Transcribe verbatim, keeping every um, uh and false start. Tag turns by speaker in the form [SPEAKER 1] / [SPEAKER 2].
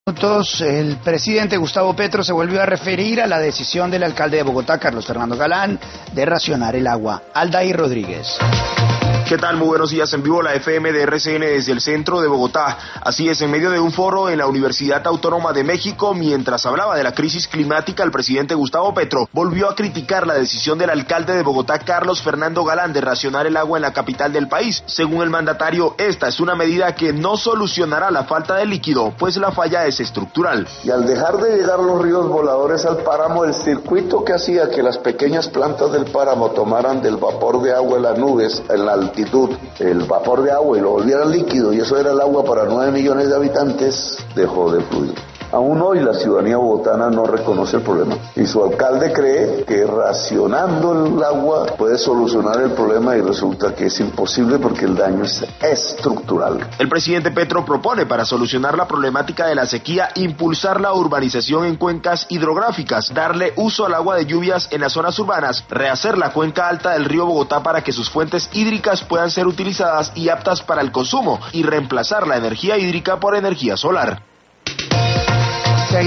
[SPEAKER 1] Minutos, el presidente Gustavo Petro se volvió a referir a la decisión del alcalde de Bogotá, Carlos Fernando Galán, de racionar el agua. Aldair Rodríguez.
[SPEAKER 2] ¿Qué tal? Muy buenos días. En vivo la F M de R C N desde el centro de Bogotá. Así es, en medio de un foro en la Universidad Autónoma de México, mientras hablaba de la crisis climática, el presidente Gustavo Petro volvió a criticar la decisión del alcalde de Bogotá, Carlos Fernando Galán, de racionar el agua en la capital del país. Según el mandatario, esta es una medida que no solucionará la falta de líquido, pues la falla es estructural.
[SPEAKER 3] Y al dejar de llegar los ríos voladores al páramo, el circuito que hacía que las pequeñas plantas del páramo tomaran del vapor de agua en las nubes, en la altitud, el vapor de agua y lo volvieran líquido, y eso era el agua para nueve millones de habitantes, dejó de fluir. Aún hoy la ciudadanía bogotana no reconoce el problema y su alcalde cree que racionando el agua puede solucionar el problema, y resulta que es imposible porque el daño es estructural.
[SPEAKER 2] El presidente Petro propone, para solucionar la problemática de la sequía, impulsar la urbanización en cuencas hidrográficas, darle uso al agua de lluvias en las zonas urbanas, rehacer la cuenca alta del río Bogotá para que sus fuentes hídricas puedan ser utilizadas y aptas para el consumo, y reemplazar la energía hídrica por energía solar.